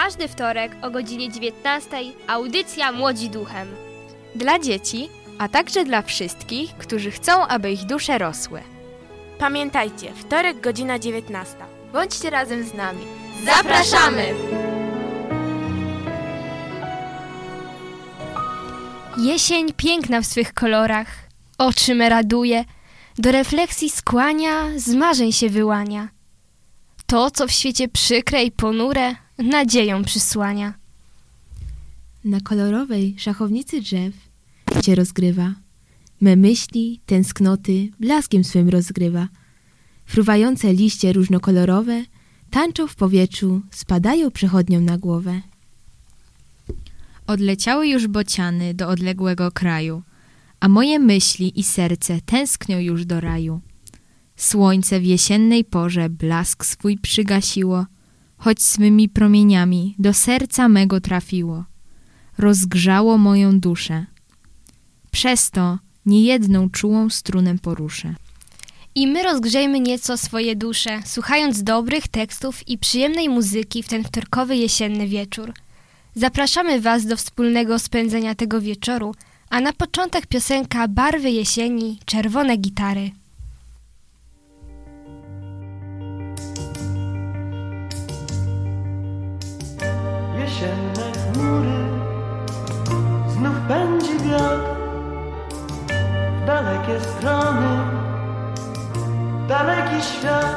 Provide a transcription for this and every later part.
każdy wtorek o godzinie 19 audycja Młodzi Duchem. Dla dzieci, a także dla wszystkich, którzy chcą, aby ich dusze rosły. Pamiętajcie, wtorek godzina 19. Bądźcie razem z nami. Zapraszamy! Jesień piękna w swych kolorach, oczy me raduje, do refleksji skłania, z marzeń się wyłania. To, co w świecie przykre i ponure, nadzieją przysłania. Na kolorowej szachownicy drzew się rozgrywa. Me myśli, tęsknoty blaskiem swym rozgrywa. Fruwające liście różnokolorowe tańczą w powietrzu, spadają przechodniom na głowę. Odleciały już bociany do odległego kraju, a moje myśli i serce tęsknią już do raju. Słońce w jesiennej porze blask swój przygasiło, choć swymi promieniami do serca mego trafiło. Rozgrzało moją duszę. Przez to niejedną czułą strunę poruszę. I my rozgrzejmy nieco swoje dusze, słuchając dobrych tekstów i przyjemnej muzyki w ten wtorkowy jesienny wieczór. Zapraszamy Was do wspólnego spędzenia tego wieczoru, a na początek piosenka Barwy jesieni, czerwone gitary. Jesienne chmury, znów pędzi wiatr w dalekie strony, daleki świat.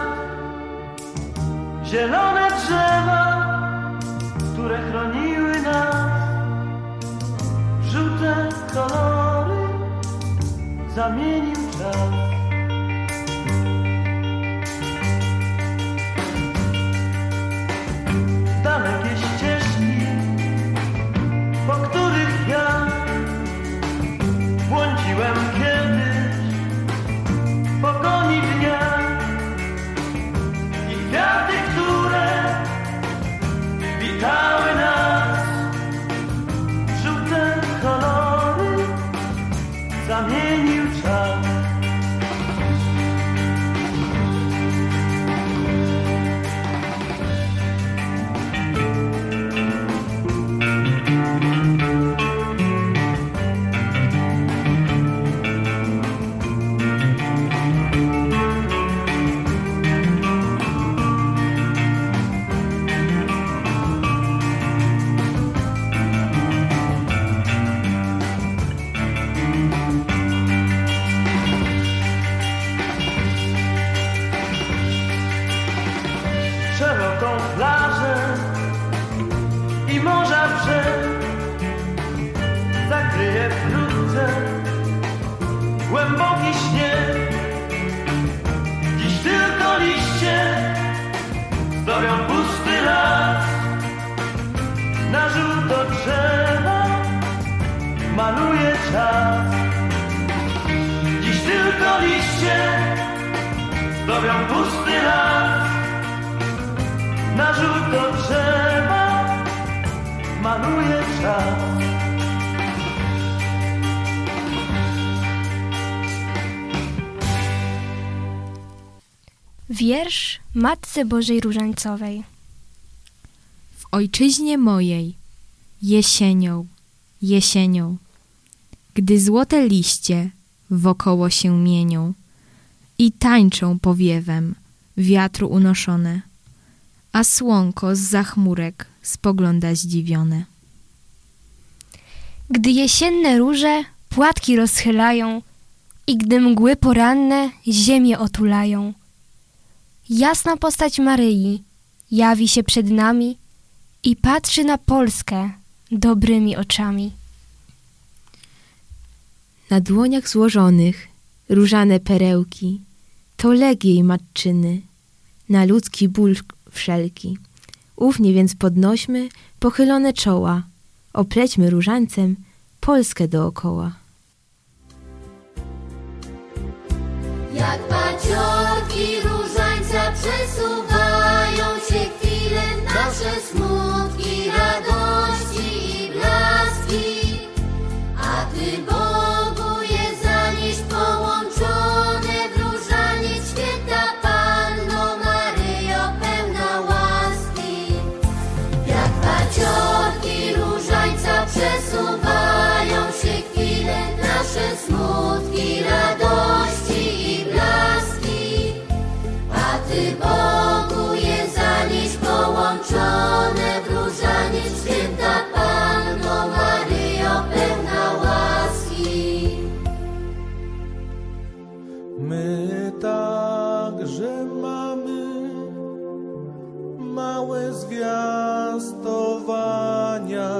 Zielone drzewa, które chroniły nas, w żółte kolory zamienił czas. Dalekie ścieżki, po których ja błądziłem kiedyś w pogoni dnia, i kwiaty, które witały nas, w żółte kolory zamienił czas. Szeroką plażę i morza brzeg zakryje wkrótce głęboki śnieg. Dziś tylko liście zdobią pusty las, na żółto drzewa maluje czas. Dziś tylko liście zdobią pusty las, na żółto drzewa maluje czas. Wiersz Matce Bożej Różańcowej. W ojczyźnie mojej, jesienią, jesienią, gdy złote liście wokoło się mienią i tańczą powiewem wiatru unoszone, a słonko zza chmurek spogląda zdziwione. Gdy jesienne róże płatki rozchylają i gdy mgły poranne ziemię otulają, jasna postać Maryi jawi się przed nami i patrzy na Polskę dobrymi oczami. Na dłoniach złożonych różane perełki to lek jej matczyny, na ludzki ból wszelki. Ufnie więc podnośmy pochylone czoła, oplećmy różańcem Polskę dookoła. Jak paciorki różańca przesuwają się chwile, nasze smutki, radości i blaski, a Ty, Bogu, je zanieś połączone w różaniec święta Panno Maryjo, pełna łaski. Jak My także mamy małe zwiastowania,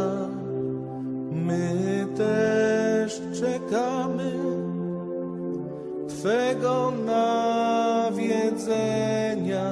my też czekamy Twego nawiedzenia.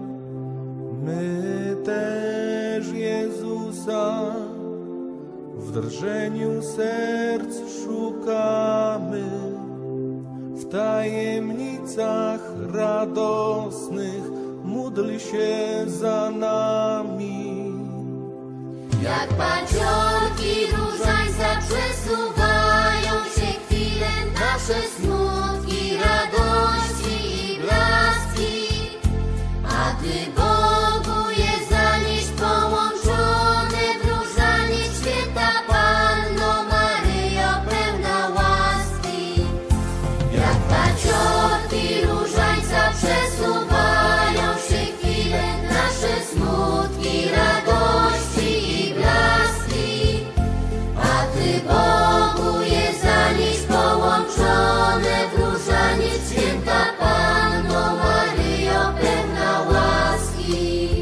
My też Jezusa w drżeniu serc szukamy, w tajemnicach radosnych módl się za nami. Jak paciorki różańca przesuwają się chwile, nasze smutki, radości i blaski, a Ty, Bogu, je zanieś połączone w różaniec święta Panno Maryjo, pełna łaski. Jak paciorki różańca przesuwają się chwile, nasze smutki, radości i blaski, a Ty, Bogu, je zanieś połączone w różaniec święta Panno Maryjo, pełna łaski.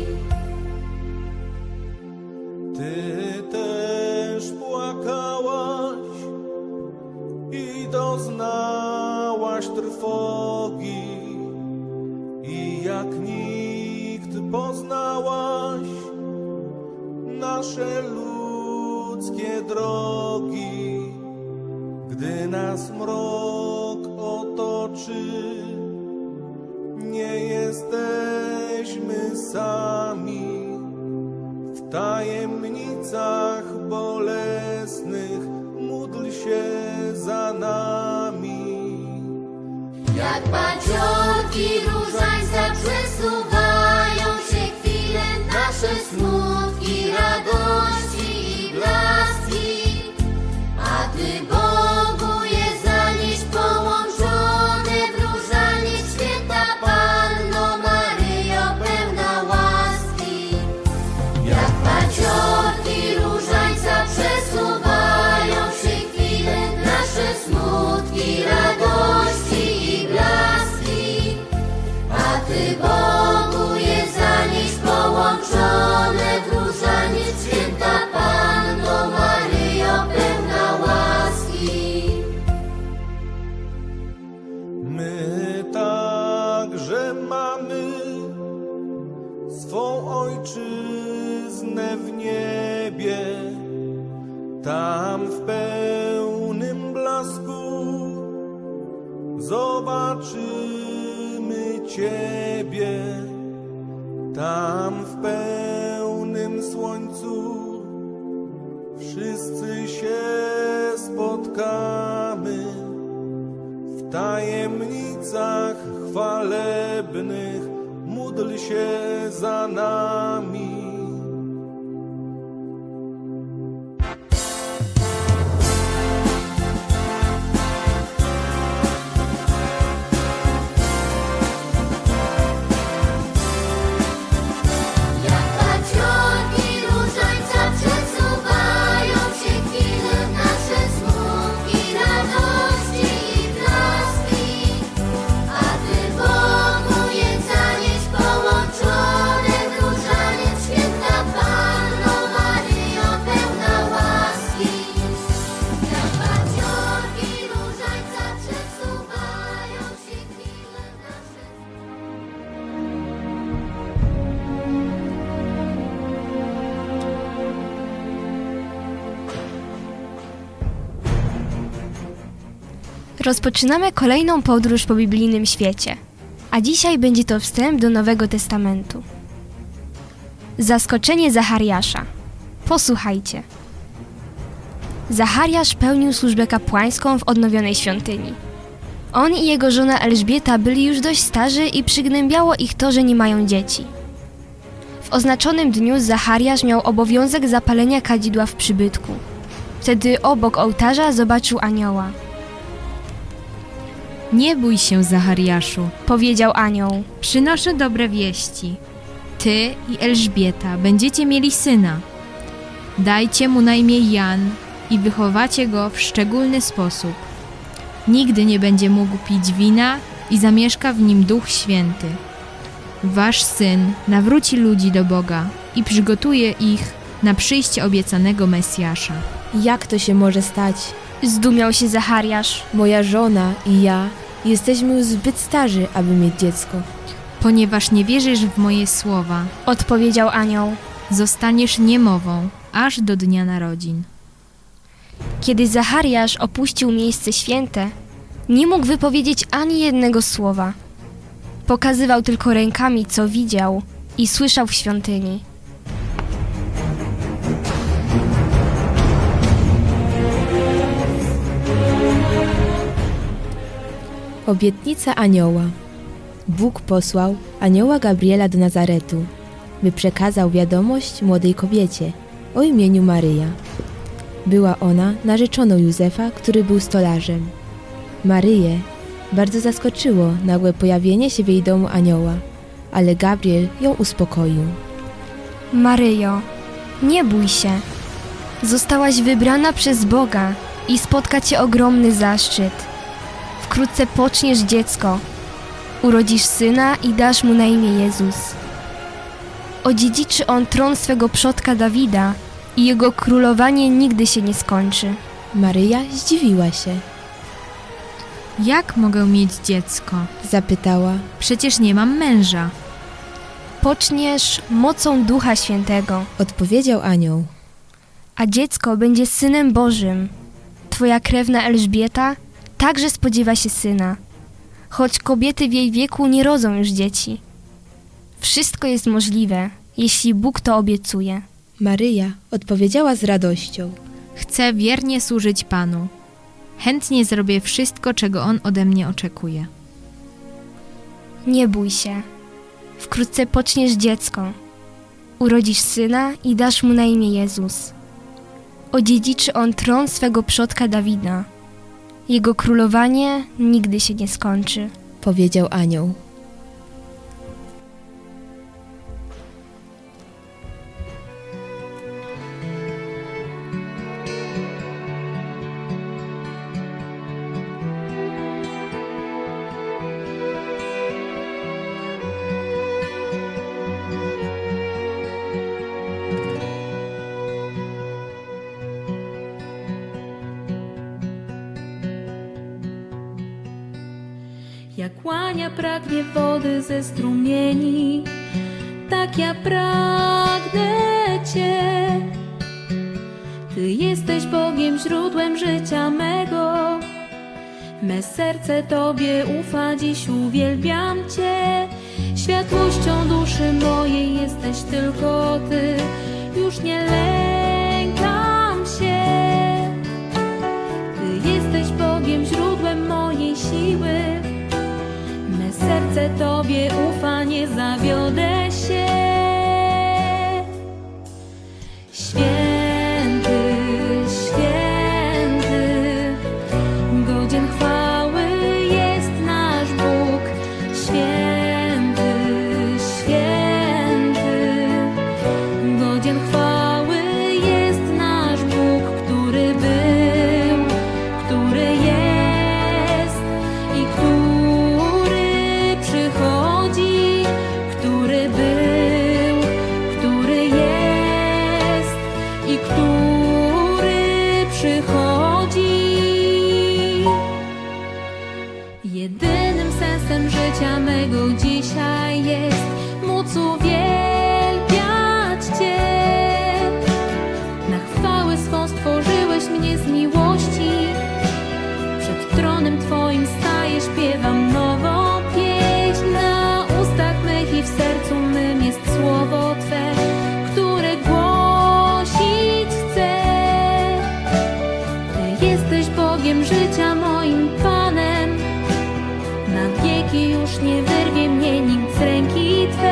Ty też płakałaś i doznałaś trwogi, i jak nikt poznałaś nasze ludzkie drogi. Gdy nas mrok otoczy, nie jesteśmy sami. W tajemnicach bolesnych módl się za nami. Jak paciorki różańca przesuwają się chwile, nasze smutki, radości i blaski, a Ty, Bogu, je zanieś połączone w różaniec święta Panno Maryjo, pełna łaski. Jak paciorki różańca przesuwają się chwile, nasze smutki, radości i blaski, a Ty, Bogu, je zanieś połączone w różaniec święta Panno Maryjo, pełna łaski. My także mamy swą ojczyznę w niebie, tam w pełnym blasku zobaczymy Ciebie, tam w pełnym słońcu wszyscy się spotkamy, w tajemnicach chwalebnych módl się za nami. Jak paciorki różańca przesuwają się chwile, nasze smutki, radości i blaski, a Ty, Bogu, je zanieś połączone w różaniec święta Panno Maryjo, pełna łaski. Jak paciorki różańca przesuwają się chwile, nasze Rozpoczynamy kolejną podróż po biblijnym świecie, a dzisiaj będzie to wstęp do Nowego Testamentu. Zaskoczenie Zachariasza. Posłuchajcie. Zachariasz pełnił służbę kapłańską w odnowionej świątyni. On i jego żona Elżbieta byli już dość starzy i przygnębiało ich to, że nie mają dzieci. W oznaczonym dniu Zachariasz miał obowiązek zapalenia kadzidła w przybytku. Wtedy obok ołtarza zobaczył anioła. Nie bój się, Zachariaszu, Powiedział anioł. przynoszę dobre wieści. Ty i Elżbieta będziecie mieli syna. Dajcie mu na imię Jan i wychowacie go w szczególny sposób. Nigdy nie będzie mógł pić wina i zamieszka w nim Duch Święty. Wasz Syn nawróci ludzi do Boga i przygotuje ich na przyjście obiecanego Mesjasza. Jak to się może stać? Zdumiał się Zachariasz. Moja żona i ja jesteśmy już zbyt starzy, aby mieć dziecko. Ponieważ nie wierzysz w moje słowa, Odpowiedział anioł. zostaniesz niemową aż do dnia narodzin. Kiedy Zachariasz opuścił miejsce święte, nie mógł wypowiedzieć ani jednego słowa. Pokazywał tylko rękami, co widział i słyszał w świątyni. Obietnica anioła. Bóg posłał anioła Gabriela do Nazaretu, by przekazał wiadomość młodej kobiecie o imieniu Maryja. Była ona narzeczoną Józefa, który był stolarzem. Maryję bardzo zaskoczyło nagłe pojawienie się w jej domu anioła, ale Gabriel ją uspokoił. Maryjo, nie bój się. Zostałaś wybrana przez Boga i spotka cię ogromny zaszczyt. Wkrótce poczniesz dziecko. Urodzisz syna i dasz mu na imię Jezus. Odziedziczy on tron swego przodka Dawida i jego królowanie nigdy się nie skończy. Maryja zdziwiła się. Jak mogę mieć dziecko? Zapytała. Przecież nie mam męża. Poczniesz mocą Ducha Świętego, Odpowiedział anioł. a dziecko będzie Synem Bożym. Twoja krewna Elżbieta także spodziewa się syna, choć kobiety w jej wieku nie rodzą już dzieci. Wszystko jest możliwe, jeśli Bóg to obiecuje. Maryja odpowiedziała z radością. Chcę wiernie służyć Panu. Chętnie zrobię wszystko, czego On ode mnie oczekuje. Nie bój się. Wkrótce poczniesz dziecko. Urodzisz syna i dasz mu na imię Jezus. Odziedziczy on tron swego przodka Dawida. Jego królowanie nigdy się nie skończy. Powiedział anioł. Jak łania pragnie wody ze strumieni, tak ja pragnę Cię. Ty jesteś Bogiem, źródłem życia mego. Me serce Tobie ufa, dziś uwielbiam Cię. Światłością duszy mojej jesteś tylko Ty. Już nie lękam się. Ty jesteś Bogiem, źródłem mojej siły. Me serce Tobie ufa, nie zawiodę się. Święty, święty, godzien chwały jest nasz Bóg. Święty, święty, godzien chwały jest nasz Bóg, który był, który jest i który przychodzi, który był, który jest i który przychodzi. Jedynym sensem życia mego dzisiaj jest móc uwielbiać Cię. Na chwałę swą stworzyłeś mnie z miłości. Przed tronem Twoim staję, śpiewam nową pieśń. Na ustach mych i w sercu mym jest słowo Twe, które głosić chcę. Ty jesteś Bogiem życia, moim Panem. Na wieki już nie wyrwie mnie nikt z ręki Twej.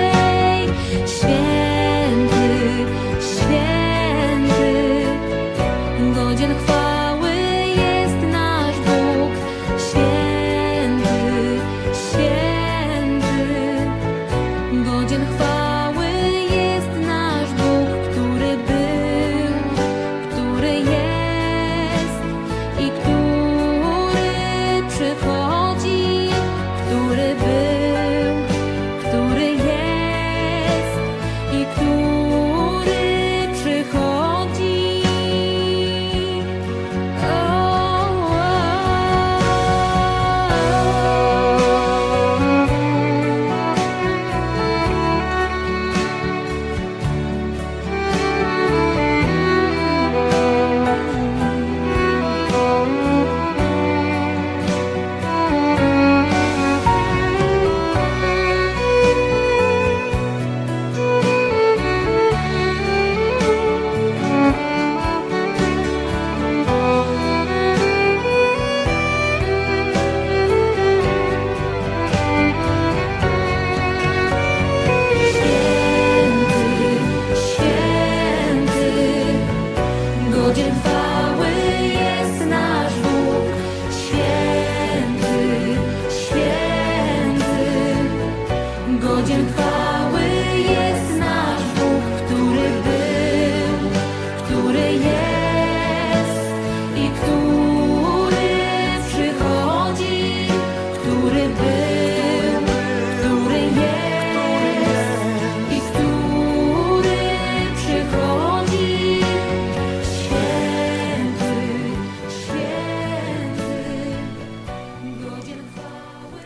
Godzien chwały jest nasz Bóg, który był, który jest i który przychodzi, który był, który jest i który przychodzi. Święty, święty, godzien chwały.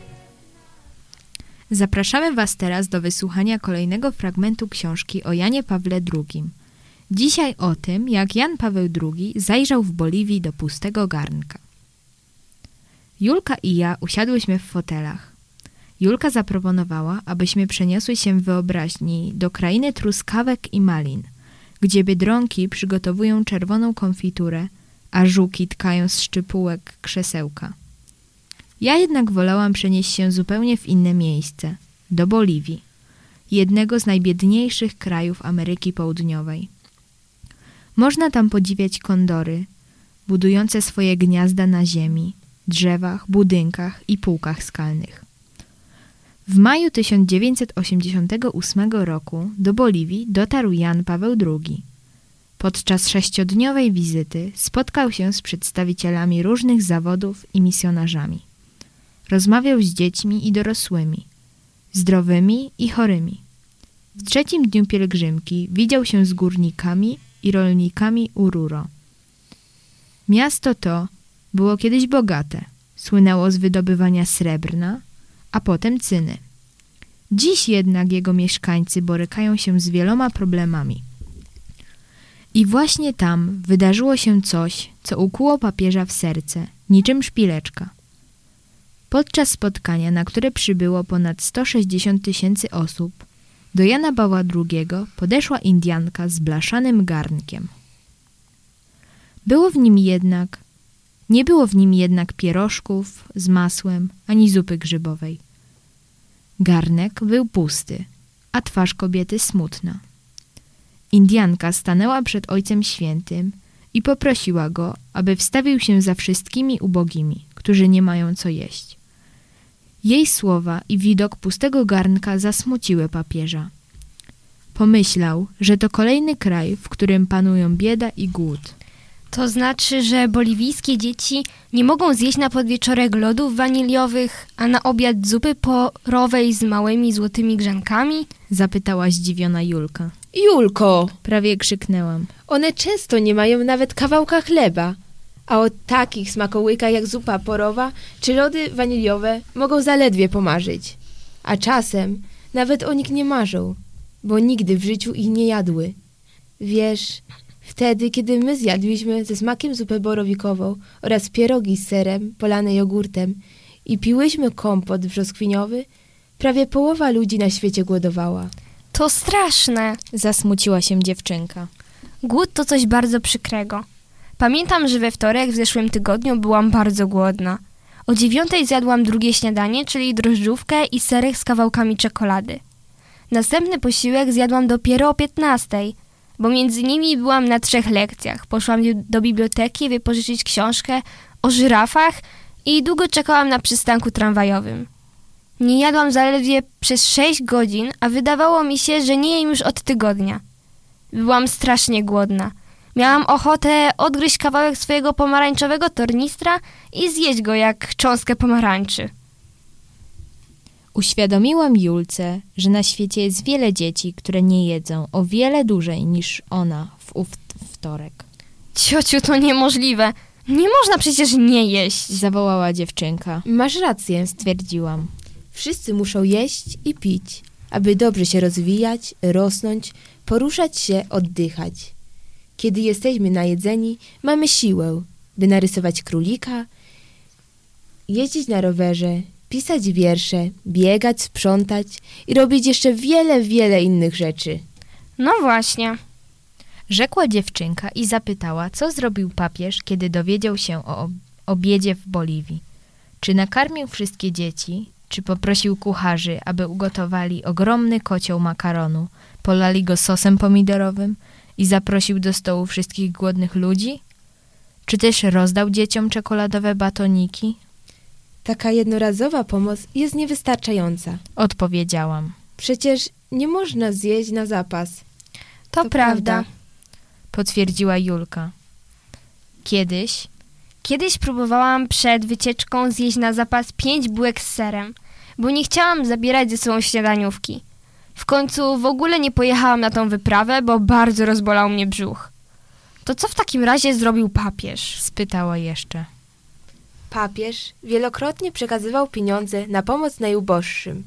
Zapraszamy Was teraz do wysłuchania kolejnego fragmentu książki o Janie Pawle II. Dzisiaj o tym, jak Jan Paweł II zajrzał w Boliwii do pustego garnka. Julka i ja usiadłyśmy w fotelach. Julka zaproponowała, abyśmy przeniosły się w wyobraźni do krainy truskawek i malin, gdzie biedronki przygotowują czerwoną konfiturę, a żuki tkają z szczypułek krzesełka. Ja jednak wolałam przenieść się zupełnie w inne miejsce, do Boliwii, jednego z najbiedniejszych krajów Ameryki Południowej. Można tam podziwiać kondory, budujące swoje gniazda na ziemi, drzewach, budynkach i półkach skalnych. W maju 1988 roku do Boliwii dotarł Jan Paweł II. Podczas 6-dniowej wizyty spotkał się z przedstawicielami różnych zawodów i misjonarzami. Rozmawiał z dziećmi i dorosłymi, zdrowymi i chorymi. W 3. dniu pielgrzymki widział się z górnikami i rolnikami Oruro. Miasto to było kiedyś bogate, słynęło z wydobywania srebrna, a potem cyny. Dziś jednak jego mieszkańcy borykają się z wieloma problemami. I właśnie tam wydarzyło się coś, co ukuło papieża w serce, niczym szpileczka. Podczas spotkania, na które przybyło ponad 160 000 osób, do Jana Pawła II podeszła Indianka z blaszanym garnkiem. Nie było w nim jednak pierożków z masłem ani zupy grzybowej. Garnek był pusty, a twarz kobiety smutna. Indianka stanęła przed Ojcem Świętym i poprosiła go, aby wstawił się za wszystkimi ubogimi, którzy nie mają co jeść. Jej słowa i widok pustego garnka zasmuciły papieża. Pomyślał, że to kolejny kraj, w którym panują bieda i głód. To znaczy, że boliwijskie dzieci nie mogą zjeść na podwieczorek lodów waniliowych, a na obiad zupy porowej z małymi złotymi grzankami? Zapytała zdziwiona Julka. Julko, Prawie krzyknęłam. one często nie mają nawet kawałka chleba, a o takich smakołykach jak zupa porowa czy lody waniliowe mogą zaledwie pomarzyć. A czasem nawet o nich nie marzą, bo nigdy w życiu ich nie jadły. Wiesz, wtedy, kiedy my zjadliśmy ze smakiem zupę borowikową oraz pierogi z serem polane jogurtem i piłyśmy kompot brzoskwiniowy, prawie połowa ludzi na świecie głodowała. To straszne. Zasmuciła się dziewczynka. Głód to coś bardzo przykrego. Pamiętam, że we wtorek w zeszłym tygodniu byłam bardzo głodna. O 9:00 zjadłam drugie śniadanie, czyli drożdżówkę i serek z kawałkami czekolady. Następny posiłek zjadłam dopiero o 15:00, bo między nimi byłam na 3 lekcjach. Poszłam do biblioteki wypożyczyć książkę o żyrafach i długo czekałam na przystanku tramwajowym. Nie jadłam zaledwie przez 6 godzin, a wydawało mi się, że nie jem już od tygodnia. Byłam strasznie głodna. Miałam ochotę odgryźć kawałek swojego pomarańczowego tornistra i zjeść go jak cząstkę pomarańczy. Uświadomiłam Julce, że na świecie jest wiele dzieci, które nie jedzą o wiele dłużej niż ona w ów wtorek. Ciociu, to niemożliwe. Nie można przecież nie jeść. Zawołała dziewczynka. Masz rację, Stwierdziłam. wszyscy muszą jeść i pić, aby dobrze się rozwijać, rosnąć, poruszać się, oddychać. Kiedy jesteśmy najedzeni, mamy siłę, by narysować królika, jeździć na rowerze, pisać wiersze, biegać, sprzątać i robić jeszcze wiele, wiele innych rzeczy. No właśnie. Rzekła dziewczynka i zapytała, co zrobił papież, kiedy dowiedział się o obiedzie w Boliwii. Czy nakarmił wszystkie dzieci, czy poprosił kucharzy, aby ugotowali ogromny kocioł makaronu, polali go sosem pomidorowym i zaprosił do stołu wszystkich głodnych ludzi? Czy też rozdał dzieciom czekoladowe batoniki? Taka jednorazowa pomoc jest niewystarczająca. Odpowiedziałam. Przecież nie można zjeść na zapas. To prawda. Potwierdziła Julka. Kiedyś próbowałam przed wycieczką zjeść na zapas 5 bułek z serem, bo nie chciałam zabierać ze sobą śniadaniówki. W końcu w ogóle nie pojechałam na tą wyprawę, bo bardzo rozbolał mnie brzuch. To co w takim razie zrobił papież? Spytała jeszcze. Papież wielokrotnie przekazywał pieniądze na pomoc najuboższym.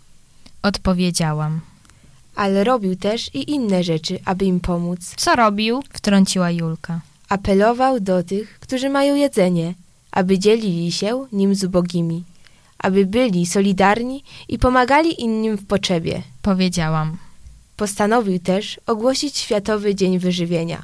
Odpowiedziałam. Ale robił też i inne rzeczy, aby im pomóc. Co robił? Wtrąciła Julka. Apelował do tych, którzy mają jedzenie, aby dzielili się nim z ubogimi, aby byli solidarni i pomagali innym w potrzebie. Powiedziałam. Postanowił też ogłosić Światowy Dzień Wyżywienia.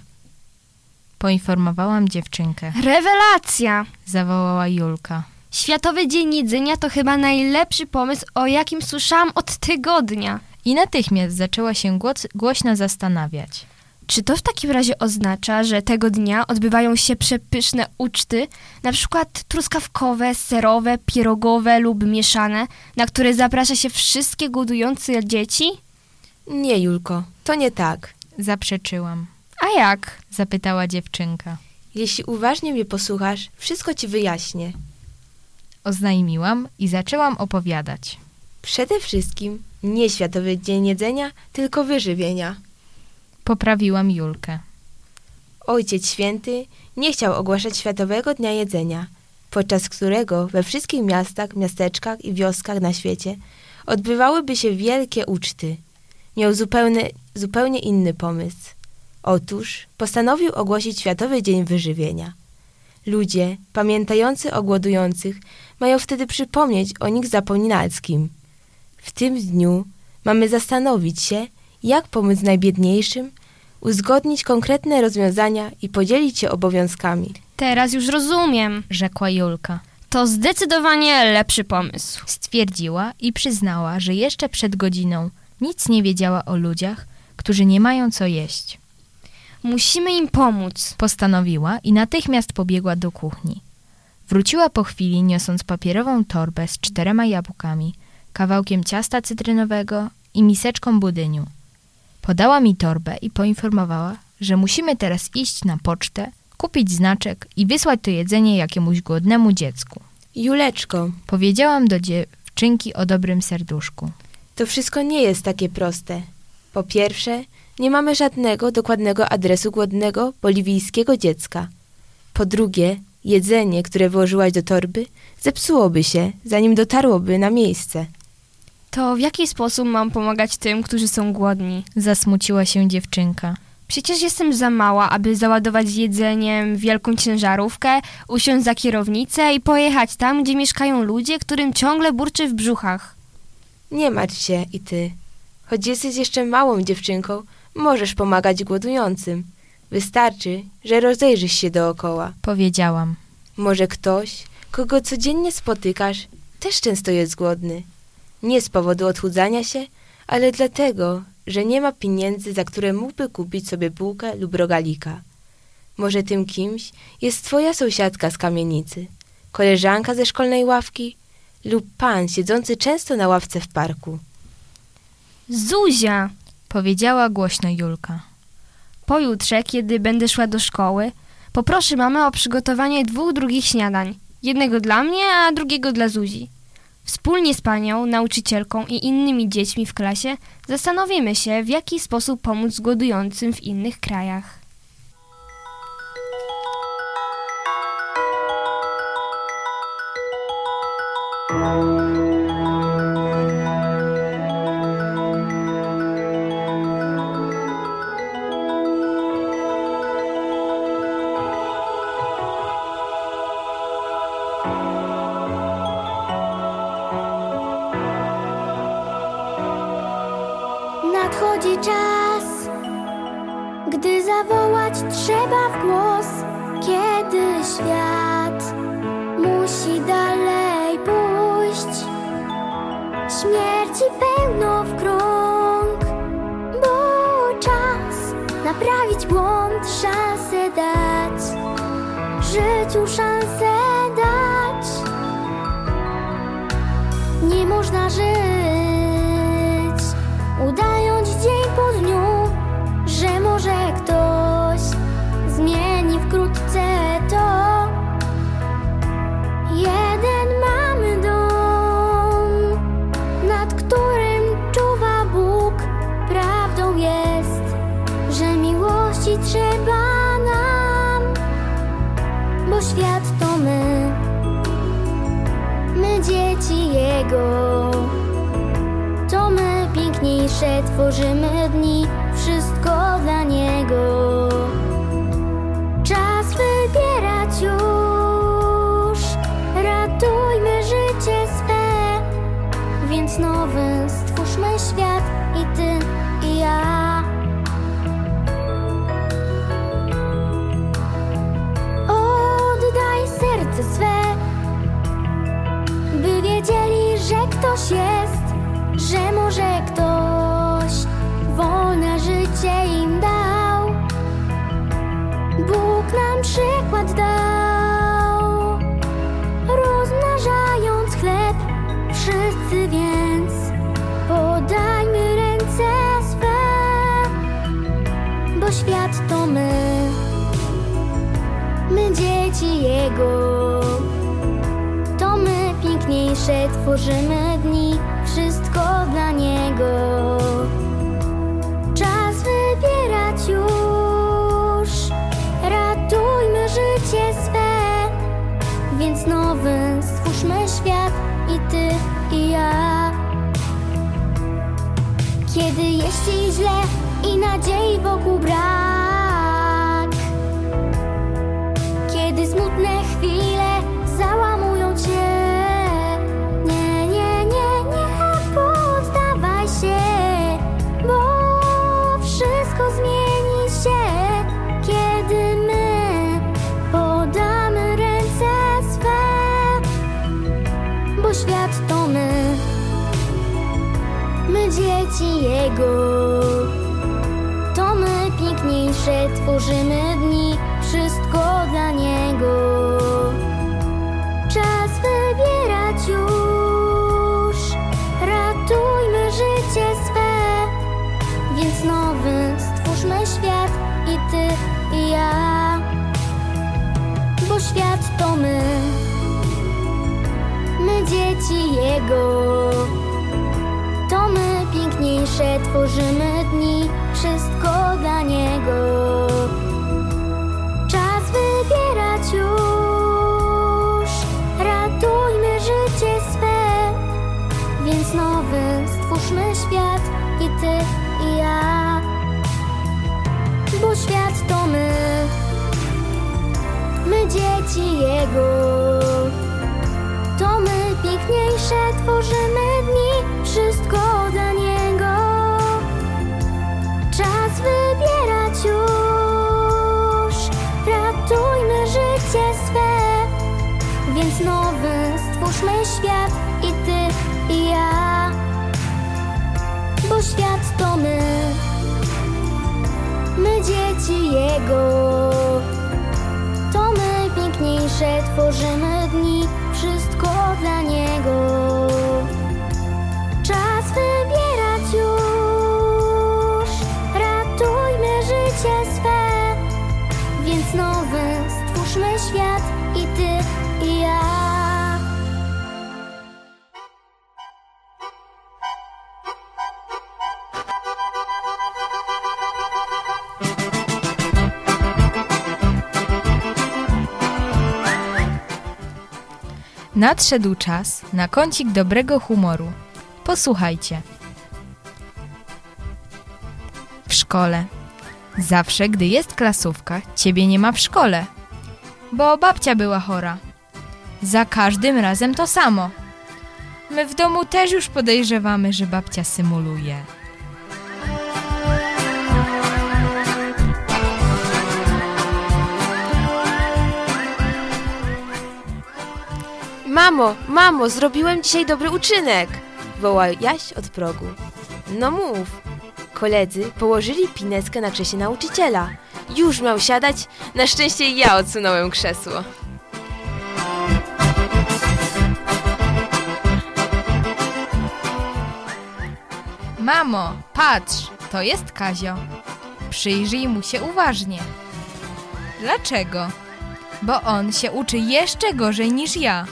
Poinformowałam dziewczynkę. Rewelacja! Zawołała Julka. Światowy Dzień Jedzenia to chyba najlepszy pomysł, o jakim słyszałam od tygodnia. I natychmiast zaczęła się głośno zastanawiać. Czy to w takim razie oznacza, że tego dnia odbywają się przepyszne uczty, na przykład truskawkowe, serowe, pierogowe lub mieszane, na które zaprasza się wszystkie głodujące dzieci? Nie, Julko, to nie tak. Zaprzeczyłam. A jak? Zapytała dziewczynka. Jeśli uważnie mnie posłuchasz, wszystko ci wyjaśnię. Oznajmiłam i zaczęłam opowiadać. Przede wszystkim nie Światowy Dzień Jedzenia, tylko wyżywienia. Poprawiłam Julkę. Ojciec Święty nie chciał ogłaszać Światowego Dnia Jedzenia, podczas którego we wszystkich miastach, miasteczkach i wioskach na świecie odbywałyby się wielkie uczty. Miał zupełnie inny pomysł. Otóż postanowił ogłosić Światowy Dzień Wyżywienia. Ludzie, pamiętający o głodujących, mają wtedy przypomnieć o nich zapominalskim. W tym dniu mamy zastanowić się, jak pomóc najbiedniejszym, uzgodnić konkretne rozwiązania i podzielić się obowiązkami. Teraz już rozumiem, rzekła Julka. To zdecydowanie lepszy pomysł. Stwierdziła i przyznała, że jeszcze przed godziną nic nie wiedziała o ludziach, którzy nie mają co jeść. Musimy im pomóc. Postanowiła i natychmiast pobiegła do kuchni. Wróciła po chwili, niosąc papierową torbę z 4 jabłkami, kawałkiem ciasta cytrynowego i miseczką budyniu. Podała mi torbę i poinformowała, że musimy teraz iść na pocztę, kupić znaczek i wysłać to jedzenie jakiemuś głodnemu dziecku. Juleczko, powiedziałam do dziewczynki o dobrym serduszku. To wszystko nie jest takie proste. Po pierwsze, nie mamy żadnego dokładnego adresu głodnego boliwijskiego dziecka. Po drugie, jedzenie, które włożyłaś do torby, zepsułoby się, zanim dotarłoby na miejsce. To w jaki sposób mam pomagać tym, którzy są głodni? Zasmuciła się dziewczynka. Przecież jestem za mała, aby załadować jedzeniem wielką ciężarówkę, usiąść za kierownicę i pojechać tam, gdzie mieszkają ludzie, którym ciągle burczy w brzuchach. Nie martw się i ty. Choć jesteś jeszcze małą dziewczynką, możesz pomagać głodującym. Wystarczy, że rozejrzysz się dookoła. Powiedziałam. Może ktoś, kogo codziennie spotykasz, też często jest głodny. Nie z powodu odchudzania się, ale dlatego, że nie ma pieniędzy, za które mógłby kupić sobie bułkę lub rogalika. Może tym kimś jest twoja sąsiadka z kamienicy, koleżanka ze szkolnej ławki lub pan siedzący często na ławce w parku. Zuzia! Powiedziała głośno Julka. Pojutrze, kiedy będę szła do szkoły, poproszę mamę o przygotowanie 2 drugich śniadań. Jednego dla mnie, a drugiego dla Zuzi. Wspólnie z panią, nauczycielką i innymi dziećmi w klasie zastanowimy się, w jaki sposób pomóc głodującym w innych krajach. Nadchodzi czas, gdy zawołać trzeba w głos, kiedy świat musi dalej pójść. Śmierci pełno w krąg, bo czas naprawić błąd, szansę dać, życiu szansę dać. Nie można żyć trzeba nam, bo świat to my dzieci Jego. To my piękniejsze tworzymy dni, wszystko dla Niego. Czas wybierać już, ratujmy życie swe, więc nowy stwórzmy świat i Ty i ja. Oddaj serce swe, by wiedzieli, że ktoś jest, że może ktoś wolne życie im dał. Bóg nam przykład dał, rozmnażając chleb wszyscy, więc podajmy ręce swe, bo świat to my dzieci Jego. To my piękniejsze tworzymy dni, wszystko dla Niego. Czas wybierać już, ratujmy życie swe, więc nowy stwórzmy świat i Ty i ja. Kiedy jest Ci źle i nadziei wokół brak, kiedy smutne chwile załamują Cię, nie poddawaj się, bo wszystko zmieni się, kiedy my podamy ręce swe, bo świat to my dzieci Jego. To my piękniejsze tworzymy dni, wszystko dla Niego. Czas wybierać już, ratujmy życie swe, więc nowy stwórzmy świat i Ty i ja. Bo świat to my dzieci Jego. To my piękniejsze tworzymy dni, wszystko dla Niego. Czas wybierać już, ratujmy życie swe, więc nowy stwórzmy świat i Ty i ja. Bo świat to my dzieci Jego. To my piękniejsze tworzymy dni, wszystko dla Niego. Czas wybierać już, ratujmy życie swe, więc nowy stwórzmy świat i Ty i ja. Bo świat to my dzieci Jego. To my piękniejsze tworzymy dni, wszystko dla Niego. Czas wybierać już, ratujmy życie swe, więc nowy stwórzmy świat i Ty i ja. Nadszedł czas na kącik dobrego humoru. Posłuchajcie. W szkole. Zawsze, gdy jest klasówka, Ciebie nie ma w szkole, bo babcia była chora. Za każdym razem to samo. My w domu też już podejrzewamy, że babcia symuluje. Mamo, zrobiłem dzisiaj dobry uczynek! Woła Jaś od progu. No mów. Koledzy położyli pineskę na krześle nauczyciela. Już miał siadać, na szczęście ja odsunąłem krzesło. Mamo, patrz, to jest Kazio. Przyjrzyj mu się uważnie. Dlaczego? Bo on się uczy jeszcze gorzej niż ja.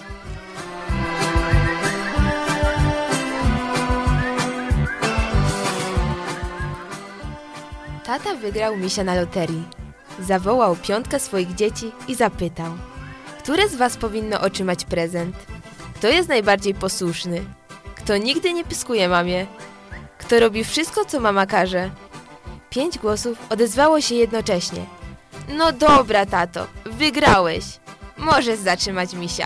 Tata wygrał misia na loterii. Zawołał 5 swoich dzieci i zapytał: które z was powinno otrzymać prezent? Kto jest najbardziej posłuszny? Kto nigdy nie pyskuje mamie? Kto robi wszystko, co mama każe? 5 głosów odezwało się jednocześnie. No dobra, tato, wygrałeś. Możesz zatrzymać misia.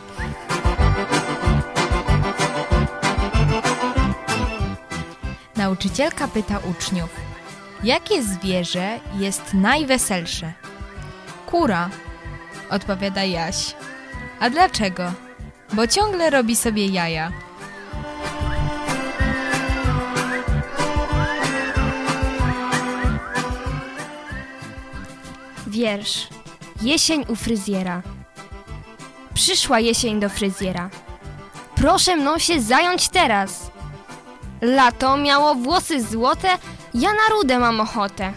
Nauczycielka pyta uczniów: jakie zwierzę jest najweselsze? Kura, odpowiada Jaś. A dlaczego? Bo ciągle robi sobie jaja. Wiersz. Jesień u fryzjera. Przyszła jesień do fryzjera. Proszę mną się zająć teraz. Lato miało włosy złote, ja na rudę mam ochotę.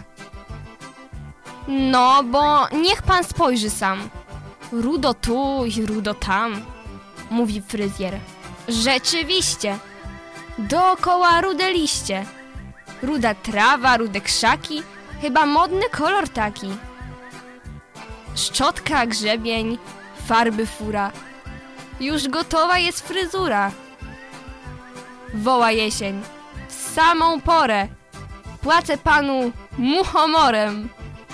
No, bo niech pan spojrzy sam. Rudo tu i rudo tam, mówi fryzjer. Rzeczywiście, dookoła rude liście. Ruda trawa, rude krzaki, chyba modny kolor taki. Szczotka, grzebień, farby fura. Już gotowa jest fryzura. Woła jesień, w samą porę. Płacę panu muchomorem.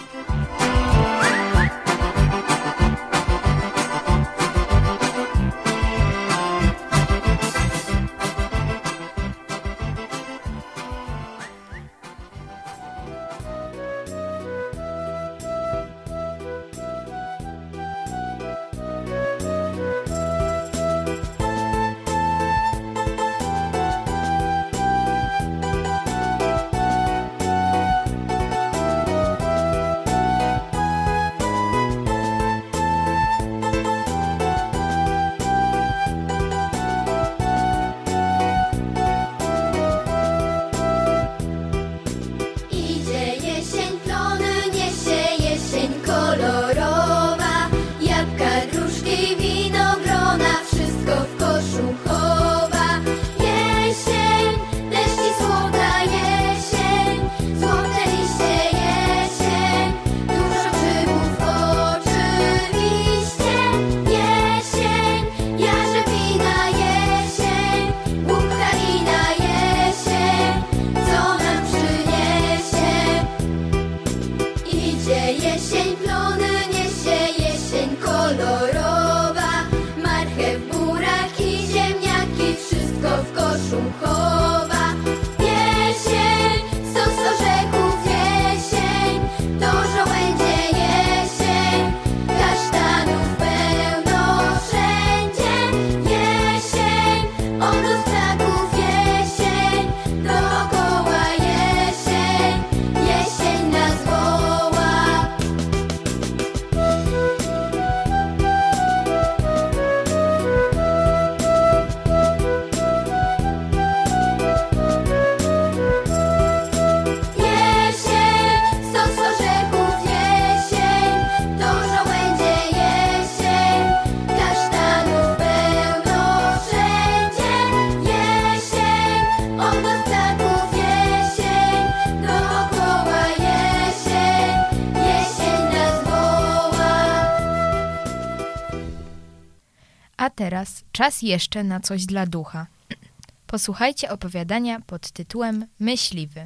A teraz czas jeszcze na coś dla ducha. Posłuchajcie opowiadania pod tytułem Myśliwy.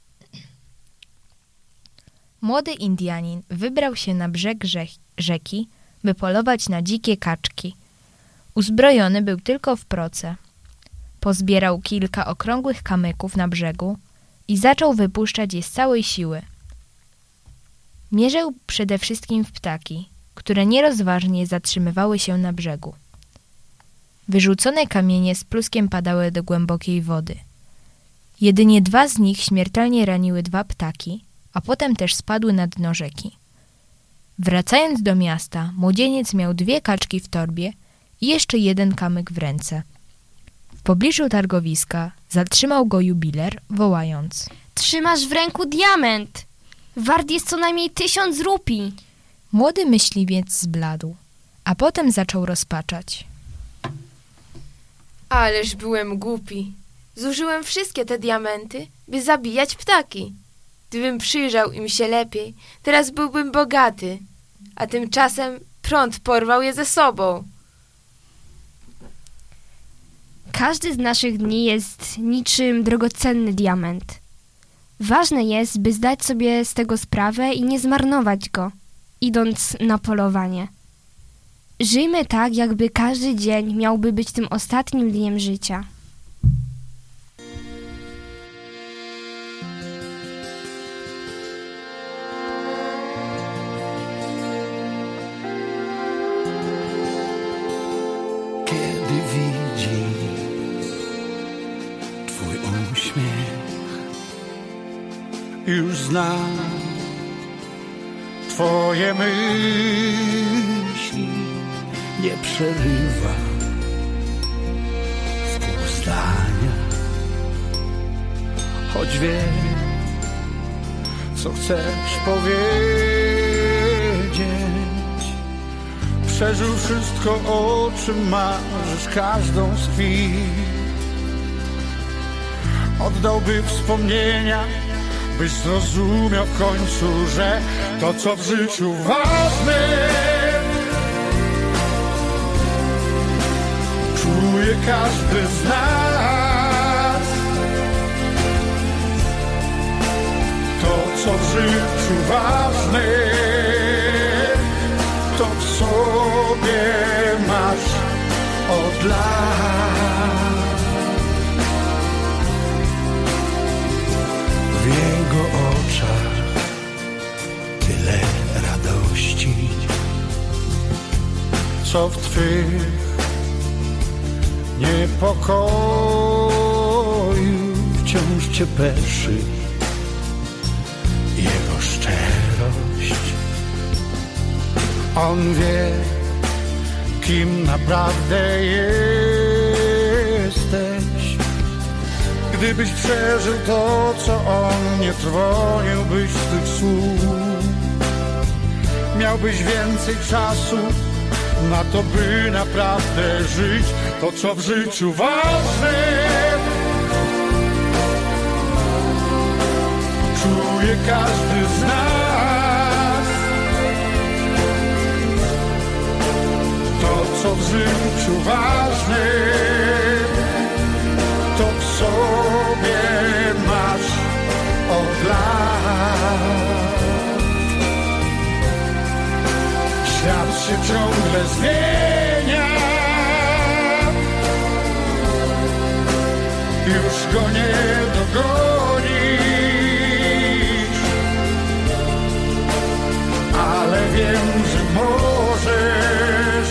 Młody Indianin wybrał się na brzeg rzeki, by polować na dzikie kaczki. Uzbrojony był tylko w proce. Pozbierał kilka okrągłych kamyków na brzegu i zaczął wypuszczać je z całej siły. Mierzył przede wszystkim w ptaki, które nierozważnie zatrzymywały się na brzegu. Wyrzucone kamienie z pluskiem padały do głębokiej wody. Jedynie 2 z nich śmiertelnie raniły 2 ptaki, a potem też spadły na dno rzeki. Wracając do miasta, młodzieniec miał 2 kaczki w torbie i jeszcze 1 kamyk w ręce. W pobliżu targowiska zatrzymał go jubiler, wołając: Trzymasz w ręku diament! Wart jest co najmniej 1000 rupii! Młody myśliwiec zbladł, a potem zaczął rozpaczać. Ależ byłem głupi. Zużyłem wszystkie te diamenty, by zabijać ptaki. Gdybym przyjrzał im się lepiej, teraz byłbym bogaty, a tymczasem prąd porwał je ze sobą. Każdy z naszych dni jest niczym drogocenny diament. Ważne jest, by zdać sobie z tego sprawę i nie zmarnować go, idąc na polowanie. Żyjmy tak, jakby każdy dzień miałby być tym ostatnim dniem życia. Kiedy widzi Twój uśmiech, już znam Twoje myśli, nie przerywa w pół zdania, choć wie, co chcesz powiedzieć. Przeżył wszystko, o czym marzysz, każdą z chwil. Oddałby wspomnienia, byś zrozumiał w końcu, że to, co w życiu ważne, czuje każdy z nas. To, co w życiu ważne, to w sobie masz od lat. W jego oczach tyle radości, co w twych niepokoju wciąż cię peszy jego szczerość. On wie, kim naprawdę jesteś. Gdybyś przeżył to, co on, nie trwoniłbyś z tych słów. Miałbyś więcej czasu na to, by naprawdę żyć to, co w życiu ważne. Czuje każdy z nas. To, co w życiu ważne, to w sobie masz od lat. Świat się ciągle zmienia, już go nie dogonisz, ale wiem, że możesz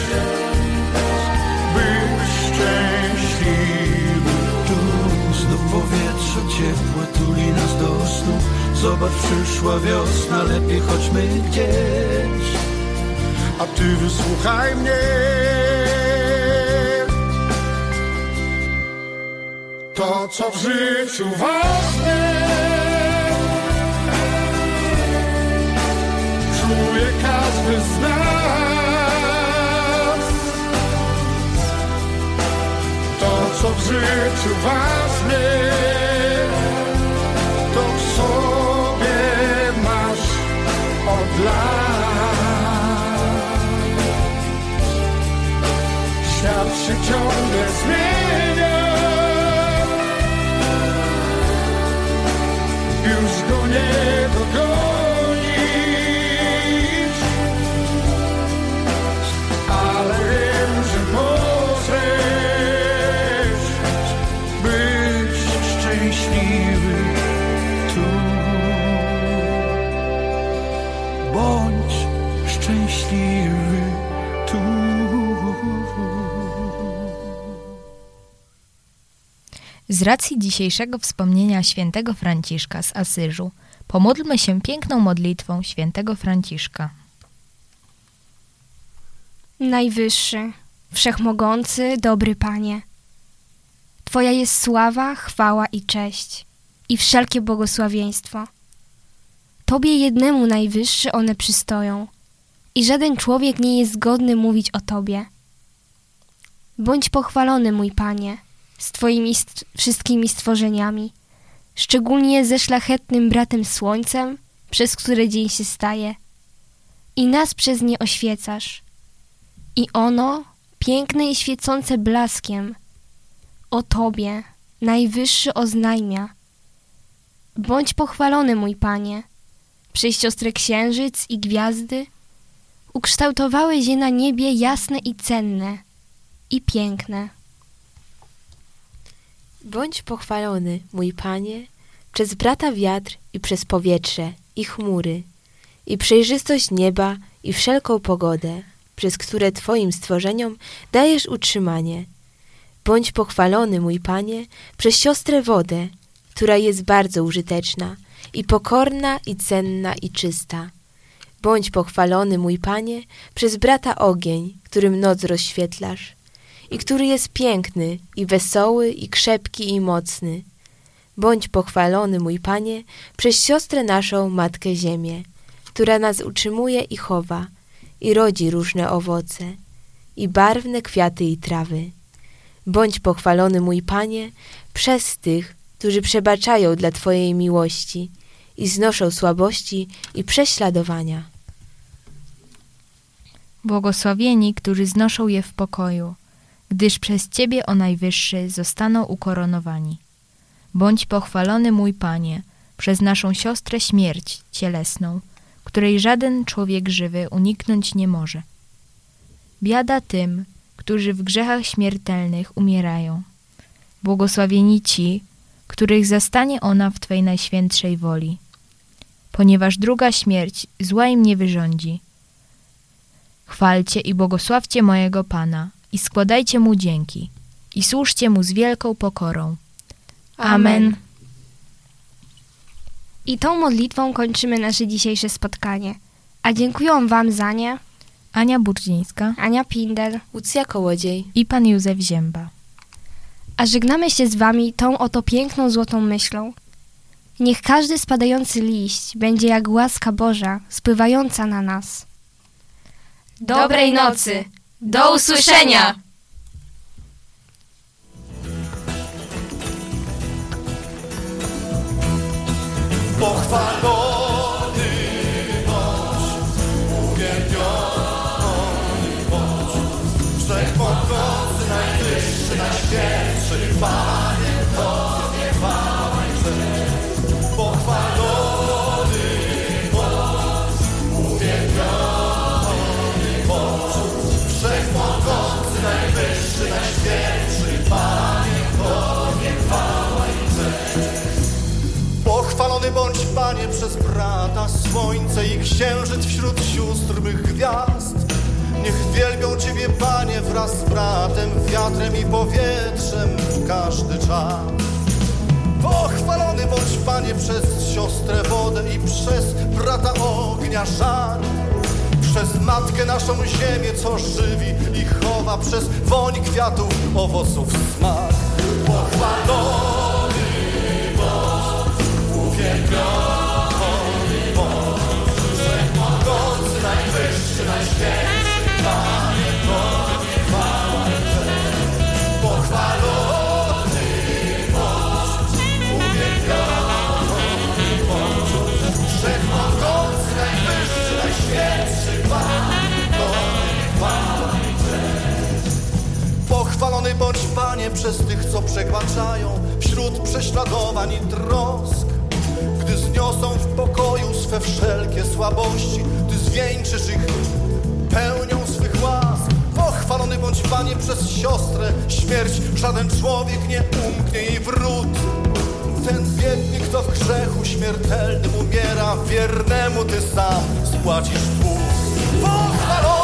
być szczęśliwy tu. Znów powietrze ciepłe tuli nas do snu. Zobacz, przyszła wiosna, lepiej chodźmy gdzieś. A ty wysłuchaj mnie. To, co w życiu ważne, czuje każdy z nas. To, co w życiu ważne, to w sobie masz od lat. Świat się ciągle zmienia, już go nie dogonisz, ale wiem, że możesz być szczęśliwy tu. Bądź szczęśliwy tu. Z racji dzisiejszego wspomnienia świętego Franciszka z Asyżu, pomódlmy się piękną modlitwą świętego Franciszka. Najwyższy, wszechmogący, dobry Panie, Twoja jest sława, chwała i cześć i wszelkie błogosławieństwo. Tobie jednemu najwyższy one przystoją i żaden człowiek nie jest godny mówić o Tobie. Bądź pochwalony, mój Panie, z Twoimi wszystkimi stworzeniami, szczególnie ze szlachetnym bratem Słońcem, przez które dzień się staje. I nas przez nie oświecasz. I ono, piękne i świecące blaskiem, o Tobie, Najwyższy oznajmia. Bądź pochwalony, mój Panie, przez siostrę księżyc i gwiazdy, ukształtowałeś je na niebie jasne i cenne, i piękne. Bądź pochwalony, mój Panie, przez brata wiatr i przez powietrze i chmury, i przejrzystość nieba i wszelką pogodę, przez które Twoim stworzeniom dajesz utrzymanie. Bądź pochwalony, mój Panie, przez siostrę wodę, która jest bardzo użyteczna, i pokorna, i cenna, i czysta. Bądź pochwalony, mój Panie, przez brata ogień, którym noc rozświetlasz, i który jest piękny, i wesoły, i krzepki, i mocny. Bądź pochwalony, mój Panie, przez siostrę naszą, Matkę Ziemię, która nas utrzymuje i chowa, i rodzi różne owoce, i barwne kwiaty i trawy. Bądź pochwalony, mój Panie, przez tych, którzy przebaczają dla Twojej miłości i znoszą słabości i prześladowania. Błogosławieni, którzy znoszą je w pokoju, gdyż przez Ciebie, o Najwyższy, zostaną ukoronowani. Bądź pochwalony, mój Panie, przez naszą siostrę śmierć cielesną, której żaden człowiek żywy uniknąć nie może. Biada tym, którzy w grzechach śmiertelnych umierają. Błogosławieni ci, których zastanie ona w Twej najświętszej woli, ponieważ druga śmierć zła im nie wyrządzi. Chwalcie i błogosławcie mojego Pana i składajcie Mu dzięki i służcie Mu z wielką pokorą. Amen. I tą modlitwą kończymy nasze dzisiejsze spotkanie. A dziękuję Wam za nie Ania Burdzińska, Ania Pindel, Łucja Kołodziej i pan Józef Zięba. A żegnamy się z Wami tą oto piękną złotą myślą. Niech każdy spadający liść będzie jak łaska Boża spływająca na nas. Dobrej nocy! Do usłyszenia! Pochwalony bądź, uwielbiony bądź, Wszechmogący, Najwyższy, Najświętszy, Panie, Tobie chwała i cześć. Pochwalony bądź, uwielbiony bądź, Wszechmogący, Najwyższy, Najświętszy, Panie, Tobie chwała i cześć. Pochwalony bądź, Panie, przez brata Słońce i księżyc wśród sióstr mych gwiazd. Niech wielbią Ciebie, Panie, wraz z bratem, wiatrem i powietrzem w każdy czas. Pochwalony bądź, Panie, przez siostrę wodę i przez brata ognia żar. Przez Matkę naszą ziemię, co żywi i chowa, przez woń kwiatów, owoców smak. Pochwalony bądź, uwielbiony bądź, Wszechmogący, Najwyższy, Najświętszy, Panie, Tobie chwała i cześć. Pochwalony bądź, uwielbiony bądź, Wszechmogący, Najwyższy, Najświętszy, Panie, Tobie chwała i cześć. Pochwalony bądź, Panie, przez tych, co przekraczają wśród prześladowań i trosk. Gdy zniosą w pokoju swe wszelkie słabości, Ty zwieńczysz ich pełnią swych łask. Pochwalony bądź, Panie, przez siostrę śmierć żaden człowiek nie umknie jej wrót. Ten biedny, kto w grzechu śmiertelnym umiera, wiernemu Ty sam spłacisz dług. Pochwalony